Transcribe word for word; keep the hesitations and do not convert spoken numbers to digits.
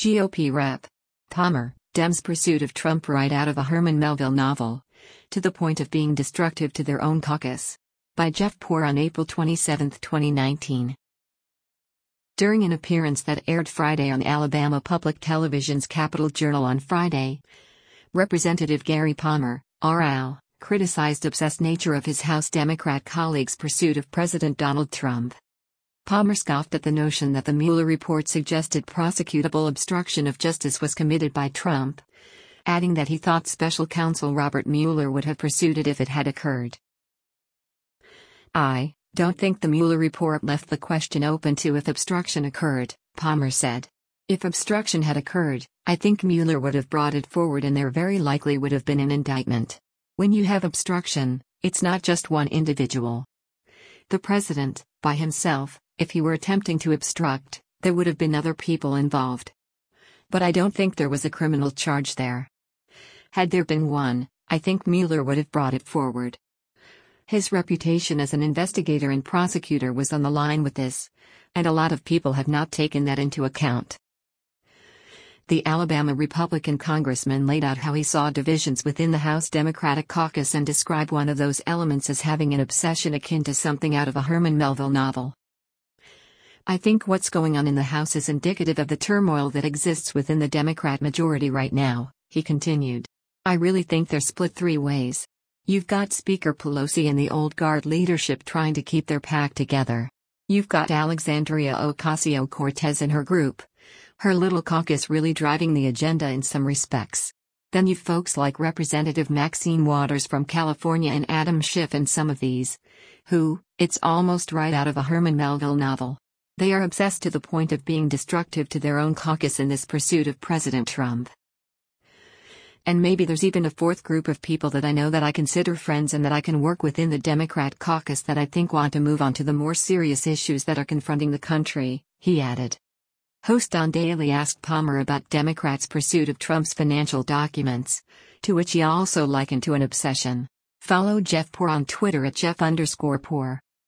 G O P Rep. Palmer, Dems' pursuit of Trump right out of a Herman Melville novel. To the point of being destructive to their own caucus. By Jeff Poor on April twenty-seventh, twenty nineteen. During an appearance that aired Friday on Alabama Public Television's Capitol Journal on Friday, Representative Gary Palmer, R L, criticized obsessed nature of his House Democrat colleagues' pursuit of President Donald Trump. Palmer scoffed at the notion that the Mueller report suggested prosecutable obstruction of justice was committed by Trump, adding that he thought special counsel Robert Mueller would have pursued it if it had occurred. "I don't think the Mueller report left the question open to if obstruction occurred," Palmer said. "If obstruction had occurred, I think Mueller would have brought it forward and there very likely would have been an indictment. When you have obstruction, it's not just one individual. The president, by himself, if he were attempting to obstruct, there would have been other people involved. But I don't think there was a criminal charge there. Had there been one, I think Mueller would have brought it forward." His reputation as an investigator and prosecutor was on the line with this, and a lot of people have not taken that into account. The Alabama Republican congressman laid out how he saw divisions within the House Democratic caucus and described one of those elements as having an obsession akin to something out of a Herman Melville novel. "I think what's going on in the House is indicative of the turmoil that exists within the Democrat majority right now," he continued. "I really think they're split three ways. You've got Speaker Pelosi and the old guard leadership trying to keep their pack together. You've got Alexandria Ocasio-Cortez and her group, her little caucus really driving the agenda in some respects. Then you've folks like Representative Maxine Waters from California and Adam Schiff and some of these, who, it's almost right out of a Herman Melville novel. They are obsessed to the point of being destructive to their own caucus in this pursuit of President Trump. And maybe there's even a fourth group of people that I know that I consider friends and that I can work within the Democrat caucus that I think want to move on to the more serious issues that are confronting the country," he added. Host Don Daly asked Palmer about Democrats' pursuit of Trump's financial documents, to which he also likened to an obsession. Follow Jeff Poor on Twitter at Jeff underscore Poor.